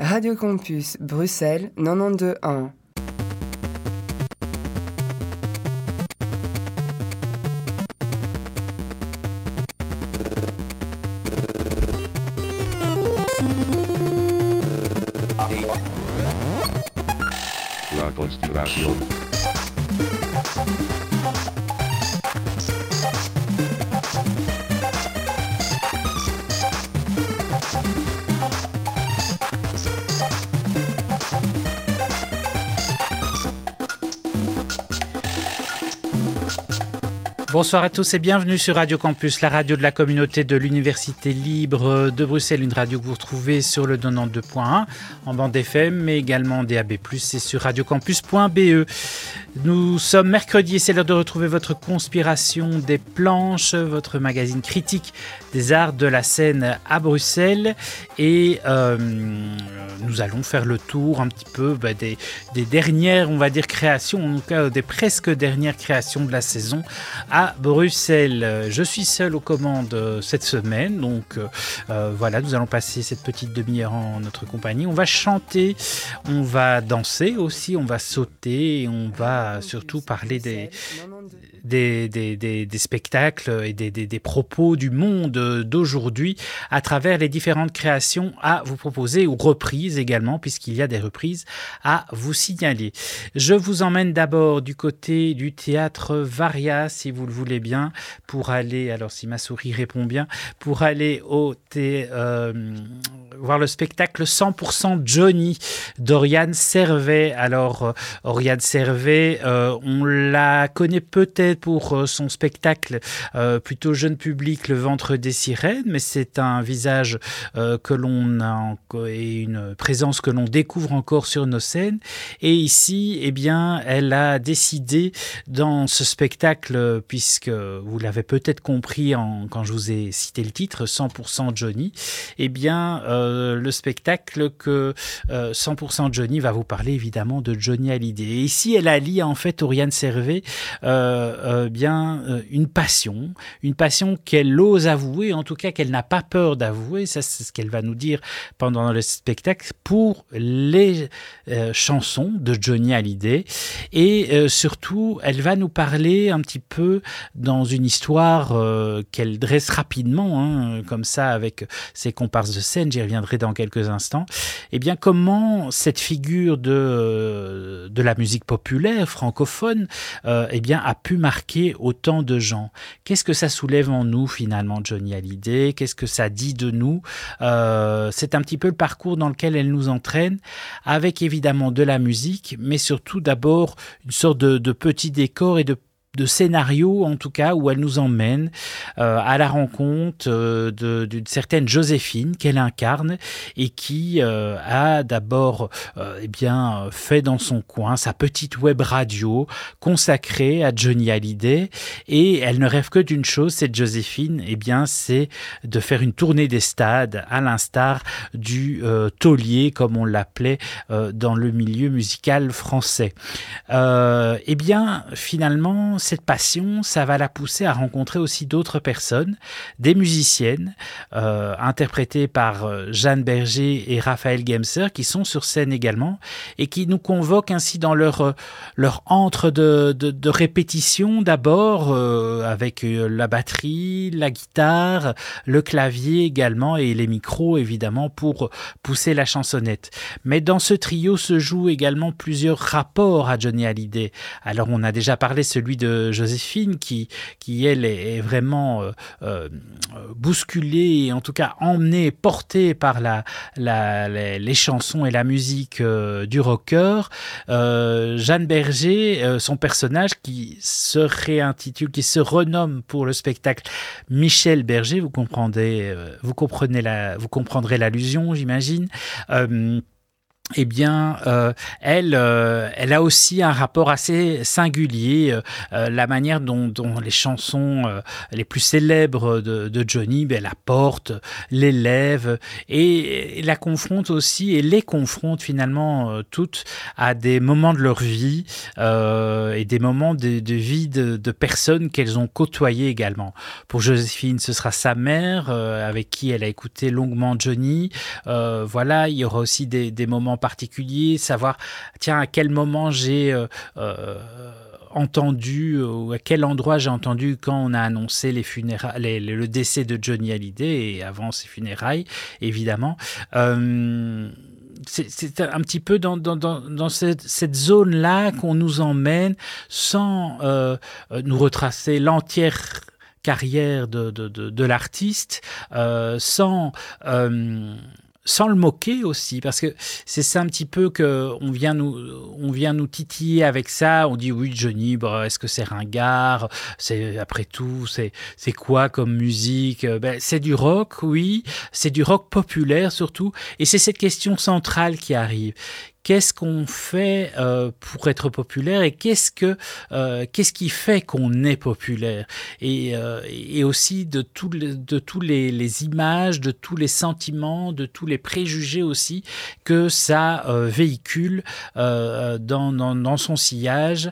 Radio Campus Bruxelles 92.1. La Conspiración. Bonsoir à tous et bienvenue sur Radio Campus, la radio de la communauté de l'Université libre de Bruxelles, une radio que vous retrouvez sur le 92.1 en bande FM, mais également en DAB+, et sur radiocampus.be. Nous sommes mercredi et c'est l'heure de retrouver votre Conspiration des planches, votre magazine critique des arts de la scène à Bruxelles. Et nous allons faire le tour un petit peu des dernières, on va dire, créations, en tout cas des presque dernières créations de la saison à Bruxelles. Je suis seul aux commandes cette semaine, donc voilà, nous allons passer cette petite demi-heure en notre compagnie. On va chanter, on va danser aussi, on va sauter et on va surtout parler des spectacles et des propos du monde d'aujourd'hui à travers les différentes créations à vous proposer, ou reprises également, puisqu'il y a des reprises à vous signaler. Je vous emmène d'abord du côté du théâtre Varia, si vous le voulez bien, pour aller, alors si ma souris répond bien, pour aller voir le spectacle 100% Johnny d'Oriane Servet. Alors, Oriane Servet, on la connaît peut-être pour son spectacle plutôt jeune public, Le Ventre des Sirènes, mais c'est un visage que l'on a et une présence que l'on découvre encore sur nos scènes. Et ici, eh bien, elle a décidé dans ce spectacle, puisque vous l'avez peut-être compris quand je vous ai cité le titre, 100% Johnny, eh bien, le spectacle que 100% Johnny va vous parler évidemment de Johnny Hallyday. Et ici, elle allie en fait, Oriane Servet, une passion qu'elle ose avouer, en tout cas qu'elle n'a pas peur d'avouer, ça c'est ce qu'elle va nous dire pendant le spectacle, pour les chansons de Johnny Hallyday. Et surtout, elle va nous parler un petit peu dans une histoire qu'elle dresse rapidement, comme ça, avec ses comparses de scène, j'y reviendrai dans quelques instants, et bien comment cette figure de la musique populaire francophone a pu marquer autant de gens. Qu'est-ce que ça soulève en nous finalement, Johnny Hallyday? Qu'est-ce que ça dit de nous? C'est un petit peu le parcours dans lequel elle nous entraîne, avec évidemment de la musique, mais surtout d'abord une sorte de petit décor et de scénario, en tout cas, où elle nous emmène à la rencontre d'une certaine Joséphine qu'elle incarne et qui a d'abord fait dans son coin sa petite web radio consacrée à Johnny Hallyday, et elle ne rêve que d'une chose, cette Joséphine, c'est de faire une tournée des stades à l'instar du taulier, comme on l'appelait dans le milieu musical français. Finalement, cette passion, ça va la pousser à rencontrer aussi d'autres personnes, des musiciennes, interprétées par Jeanne Berger et Raphaël Gemser, qui sont sur scène également, et qui nous convoquent ainsi dans leur antre de répétition, d'abord, avec la batterie, la guitare, le clavier également, et les micros, évidemment, pour pousser la chansonnette. Mais dans ce trio se jouent également plusieurs rapports à Johnny Hallyday. Alors, on a déjà parlé celui de Joséphine qui elle est vraiment bousculée et en tout cas emmenée, portée par les chansons et la musique du rocker. Jeanne Berger, son personnage qui se renomme pour le spectacle Michel Berger, vous comprendrez l'allusion, j'imagine. eh bien, elle a aussi un rapport assez singulier. La manière dont les chansons les plus célèbres de Johnny, elle la porte, l'élève et la confronte aussi, et les confronte finalement toutes à des moments de leur vie et des moments de vie de personnes qu'elles ont côtoyées également. Pour Joséphine, ce sera sa mère avec qui elle a écouté longuement Johnny. Voilà, il y aura aussi des moments particuliers, savoir tiens à quel moment j'ai entendu ou à quel endroit j'ai entendu quand on a annoncé les funérailles, le décès de Johnny Hallyday et avant ses funérailles évidemment. C'est un petit peu dans cette zone-là qu'on nous emmène sans nous retracer l'entière carrière de l'artiste, sans le moquer aussi, parce que c'est ça un petit peu qu'on vient nous titiller avec ça. On dit oui, Johnny, est-ce que c'est ringard? Après tout, c'est quoi comme musique? C'est du rock, oui, c'est du rock populaire surtout, et c'est cette question centrale qui arrive. Qu'est-ce qu'on fait pour être populaire et qu'est-ce qui fait qu'on est populaire et aussi de tous les images, de tous les sentiments, de tous les préjugés aussi que ça véhicule dans son sillage,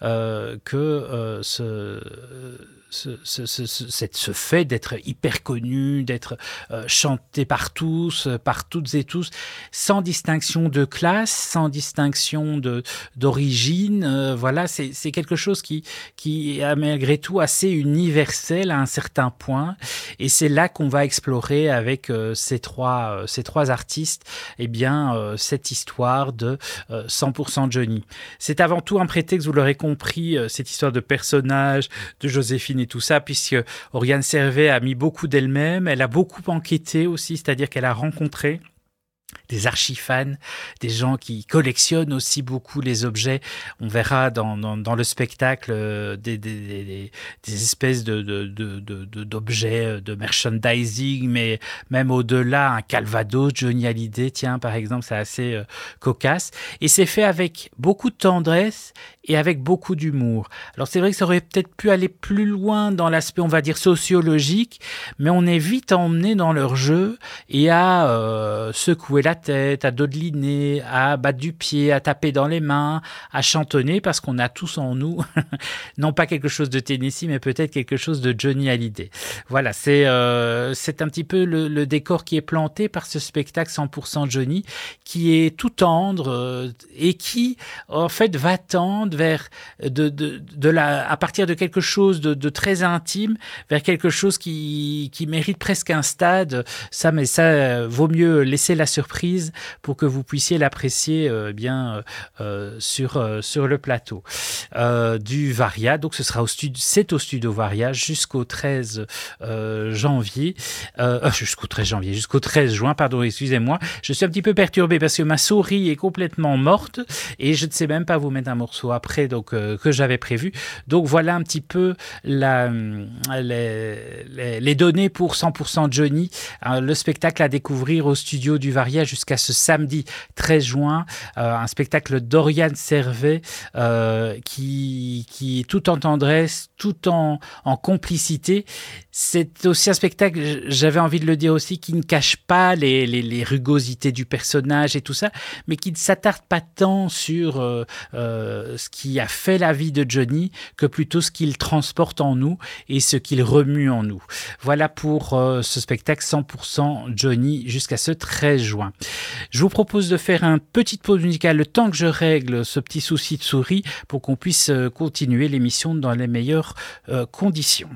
ce fait d'être hyper connu, d'être chanté par tous, par toutes et tous, sans distinction de classe, sans distinction d'origine. Voilà, c'est quelque chose qui est malgré tout assez universel à un certain point. Et c'est là qu'on va explorer avec ces trois artistes, cette histoire de 100% Johnny. C'est avant tout un prétexte, vous l'aurez compris, cette histoire de personnage, de Joséphine et tout ça, puisque Oriane Cervey a mis beaucoup d'elle-même, elle a beaucoup enquêté aussi, c'est-à-dire qu'elle a rencontré des archifans, des gens qui collectionnent aussi beaucoup les objets. On verra dans le spectacle des espèces d'objets de merchandising, mais même au-delà, un Calvados, Johnny Hallyday, tiens, par exemple, c'est assez cocasse. Et c'est fait avec beaucoup de tendresse et avec beaucoup d'humour. Alors c'est vrai que ça aurait peut-être pu aller plus loin dans l'aspect, on va dire, sociologique, mais on est vite emmené dans leur jeu et à secouer la tête, à dodeliner, à battre du pied, à taper dans les mains, à chantonner, parce qu'on a tous en nous, non pas quelque chose de Tennessee, mais peut-être quelque chose de Johnny Hallyday. Voilà, c'est un petit peu le décor qui est planté par ce spectacle 100% Johnny, qui est tout tendre et qui, en fait, va tendre vers à partir de quelque chose de très intime, vers quelque chose qui mérite presque un stade. Ça vaut mieux laisser la surprise pour que vous puissiez l'apprécier sur le plateau du Varia. Donc ce sera au studio Varia jusqu'au 13 juin, pardon, excusez-moi. Je suis un petit peu perturbé parce que ma souris est complètement morte et je ne sais même pas vous mettre un morceau après que j'avais prévu. Donc voilà un petit peu les données pour 100% Johnny, le spectacle à découvrir au studio du Varia jusqu'à ce samedi 13 juin, un spectacle d'Oriane Cervey qui est tout en tendresse, tout en complicité. C'est aussi un spectacle, j'avais envie de le dire aussi, qui ne cache pas les rugosités du personnage et tout ça, mais qui ne s'attarde pas tant sur ce qui a fait la vie de Johnny que plutôt ce qu'il transporte en nous et ce qu'il remue en nous. Voilà pour ce spectacle 100% Johnny jusqu'à ce 13 juin. Je vous propose de faire une petite pause musicale le temps que je règle ce petit souci de souris pour qu'on puisse continuer l'émission dans les meilleures conditions.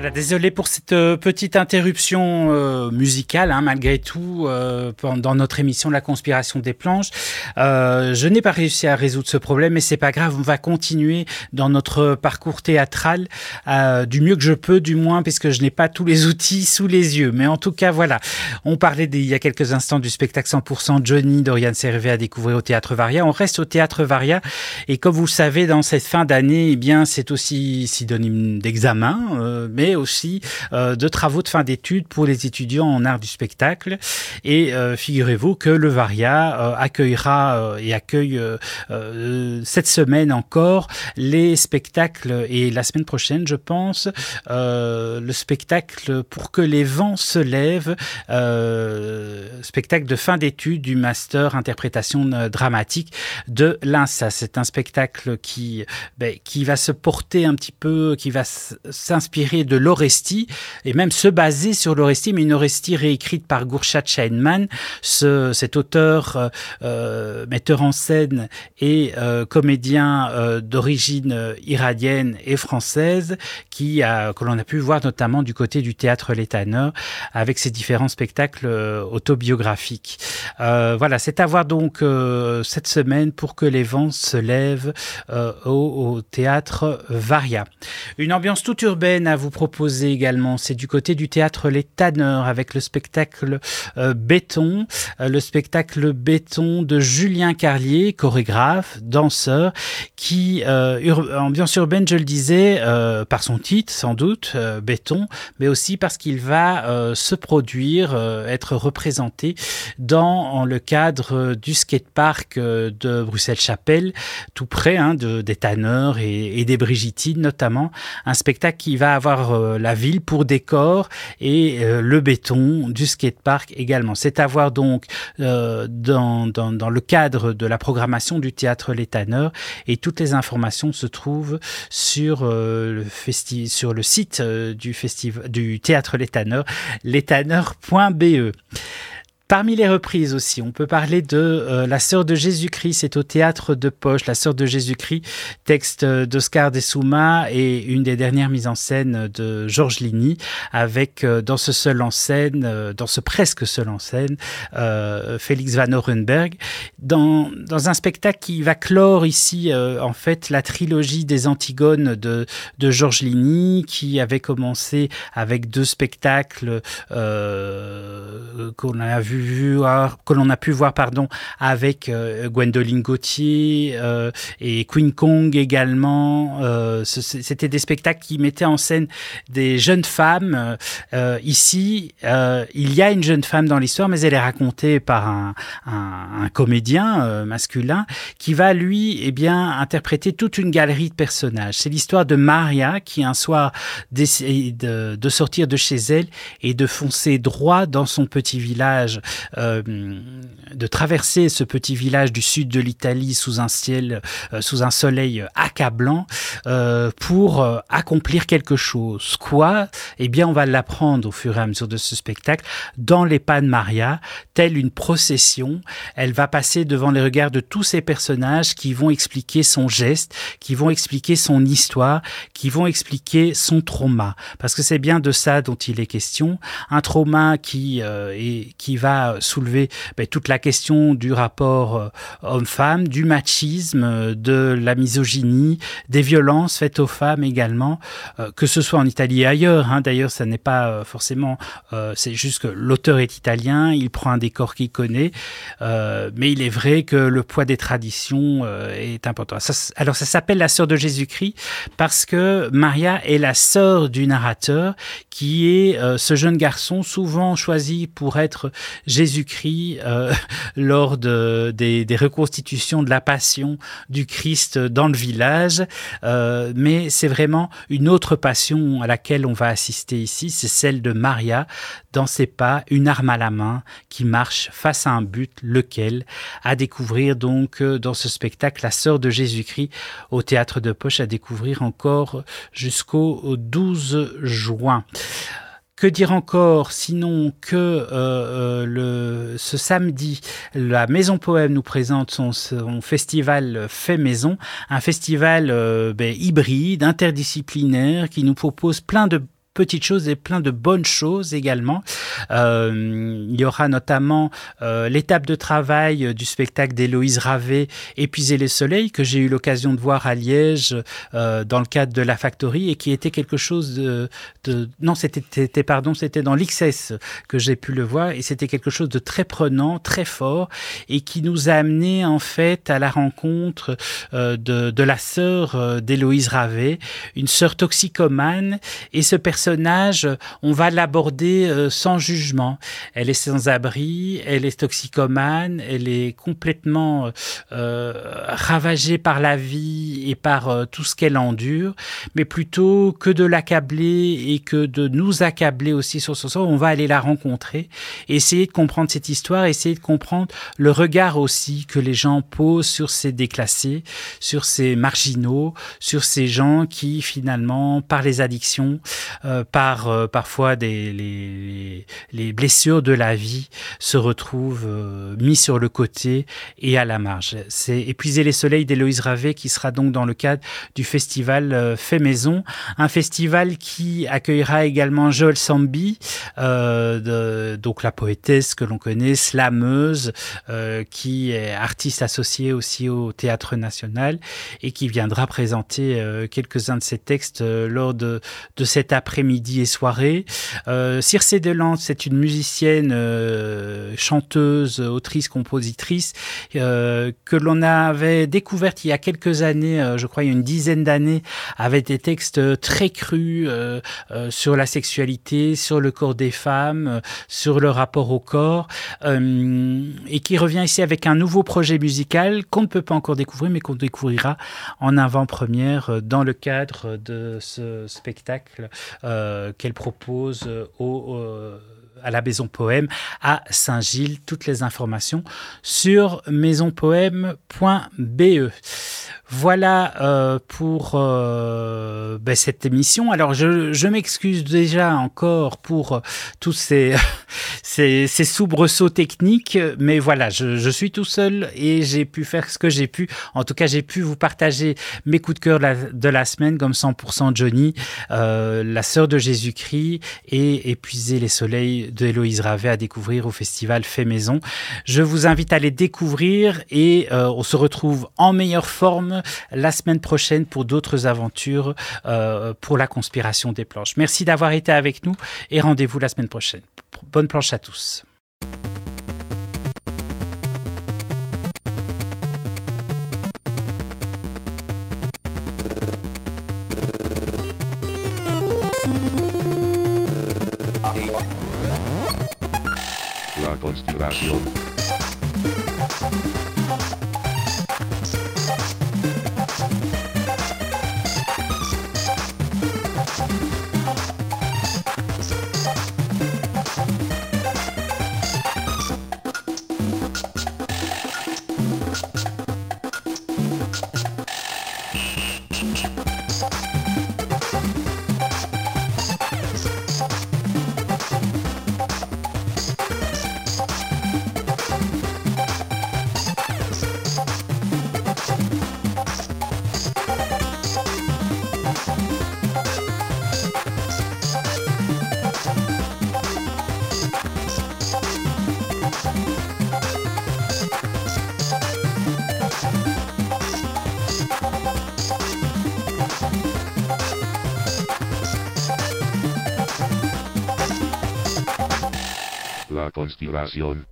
Voilà, désolé pour cette petite interruption musicale, malgré tout, dans notre émission La Conspiration des Planches. Je n'ai pas réussi à résoudre ce problème, mais c'est pas grave, on va continuer dans notre parcours théâtral du mieux que je peux, du moins, puisque je n'ai pas tous les outils sous les yeux. Mais en tout cas, voilà, on parlait il y a quelques instants du spectacle 100% Johnny d'Oriane Cervé à découvrir au Théâtre Varia. On reste au Théâtre Varia, et comme vous le savez, dans cette fin d'année, eh bien, c'est aussi synonyme d'examen, mais aussi de travaux de fin d'études pour les étudiants en art du spectacle. Et figurez-vous que le Varia accueillera et accueille cette semaine encore les spectacles, et la semaine prochaine, je pense, le spectacle Pour que les vents se lèvent, spectacle de fin d'études du master interprétation dramatique de l'INSA. C'est un spectacle qui va se porter un petit peu, qui va s'inspirer de l'Orestie et même se baser sur l'Orestie, mais une Orestie réécrite par Gurchat Sheinman, cet auteur, metteur en scène et comédien d'origine iranienne et française, que l'on a pu voir notamment du côté du théâtre Les Tanneurs avec ses différents spectacles autobiographiques. Voilà, c'est à voir donc cette semaine Pour que les vents se lèvent au théâtre Varia. Une ambiance toute urbaine à vous proposer également, c'est du côté du théâtre Les Tanneurs avec le spectacle Béton, de Julien Carlier, chorégraphe, danseur, qui, ambiance urbaine, je le disais, par son titre sans doute, Béton, mais aussi parce qu'il va se produire, être représenté dans le cadre du skatepark de Bruxelles-Chapelle, tout près des Tanneurs et des Brigitines notamment, un spectacle qui va avoir la ville pour décor et le béton du skatepark également. C'est à voir donc dans le cadre de la programmation du théâtre Les Tanneurs, et toutes les informations se trouvent sur le site du théâtre Les Tanneurs, lestanneurs.be. Parmi les reprises aussi, on peut parler de La Sœur de Jésus-Christ, c'est au Théâtre de Poche, La Sœur de Jésus-Christ, texte d'Oscar Dessouma et une des dernières mises en scène de Georges Ligny, avec dans ce presque seul en scène, Félix Van Orenberg, dans un spectacle qui va clore ici en fait la trilogie des Antigones de Georges Ligny, qui avait commencé avec 2 spectacles que l'on a pu voir avec Gwendoline Gauthier et Queen Kong également. C'était des spectacles qui mettaient en scène des jeunes femmes. Ici, il y a une jeune femme dans l'histoire, mais elle est racontée par un comédien masculin qui va, lui, interpréter toute une galerie de personnages. C'est l'histoire de Maria qui, un soir, décide de sortir de chez elle et de foncer droit dans son petit village, de traverser ce petit village du sud de l'Italie sous un soleil accablant, pour accomplir quelque chose. Quoi ? Eh bien, on va l'apprendre au fur et à mesure de ce spectacle. Dans les pas de Maria, telle une procession, elle va passer devant les regards de tous ces personnages qui vont expliquer son geste, qui vont expliquer son histoire, qui vont expliquer son trauma. Parce que c'est bien de ça dont il est question. Un trauma qui va soulever toute la question du rapport homme-femme, du machisme, de la misogynie, des violences faites aux femmes également, que ce soit en Italie et ailleurs. D'ailleurs, ça n'est pas forcément... c'est juste que l'auteur est italien, il prend un décor qu'il connaît, mais il est vrai que le poids des traditions est important. Ça s'appelle La Sœur de Jésus-Christ parce que Maria est la sœur du narrateur, qui est ce jeune garçon souvent choisi pour être Jésus-Christ lors des reconstitutions de la passion du Christ dans le village. Mais c'est vraiment une autre passion à laquelle on va assister ici, c'est celle de Maria, dans ses pas, une arme à la main, qui marche face à un but, lequel, à découvrir donc dans ce spectacle La Sœur de Jésus-Christ au Théâtre de Poche, à découvrir encore jusqu'au 12 juin. Que dire encore, sinon que ce samedi, la Maison Poème nous présente son festival Fait Maison, un festival hybride, interdisciplinaire, qui nous propose plein de petites choses et plein de bonnes choses également. Il y aura notamment l'étape de travail du spectacle d'Héloïse Ravet, Épuiser les soleils, que j'ai eu l'occasion de voir à Liège dans le cadre de la Factory et qui était quelque chose non, c'était dans l'XS que j'ai pu le voir et c'était quelque chose de très prenant, très fort et qui nous a amené en fait à la rencontre de la sœur d'Héloïse Ravet, une sœur toxicomane, et ce personnage, on va l'aborder sans jugement. Elle est sans abri, elle est toxicomane, elle est complètement ravagée par la vie et par tout ce qu'elle endure, mais plutôt que de l'accabler et que de nous accabler aussi sur son sort, on va aller la rencontrer, essayer de comprendre cette histoire, essayer de comprendre le regard aussi que les gens posent sur ces déclassés, sur ces marginaux, sur ces gens qui finalement, par les addictions, par parfois les blessures de la vie, se retrouvent mis sur le côté et à la marge. C'est Épuiser les soleils d'Héloïse Ravet qui sera donc dans le cadre du festival Fait Maison, un festival qui accueillera également Joël Sambi, donc la poétesse que l'on connaît, slameuse, qui est artiste associée aussi au Théâtre National et qui viendra présenter quelques-uns de ses textes lors de cet après-midi et soirée. Circé Delande, c'est une musicienne, chanteuse, autrice, compositrice que l'on avait découverte il y a quelques années, je crois il y a une dizaine d'années, avec des textes très crus sur la sexualité, sur le corps des femmes, sur le rapport au corps, et qui revient ici avec un nouveau projet musical qu'on ne peut pas encore découvrir, mais qu'on découvrira en avant-première dans le cadre de ce spectacle qu'elle propose à la Maison Poème à Saint-Gilles. Toutes les informations sur maisonpoème.be. Voilà pour cette émission. Alors je m'excuse déjà encore pour tous ces soubresauts techniques, mais voilà, je suis tout seul et j'ai pu faire ce que j'ai pu. En tout cas, j'ai pu vous partager mes coups de cœur de la semaine, comme 100% Johnny, La Sœur de Jésus-Christ et Épuiser les soleils de Héloïse Ravet à découvrir au festival Fait Maison. Je vous invite à les découvrir et on se retrouve en meilleure forme la semaine prochaine pour d'autres aventures pour la conspiration des planches. Merci d'avoir été avec nous et rendez-vous la semaine prochaine. Bonne planche à tous. La conspiración. La conspiración.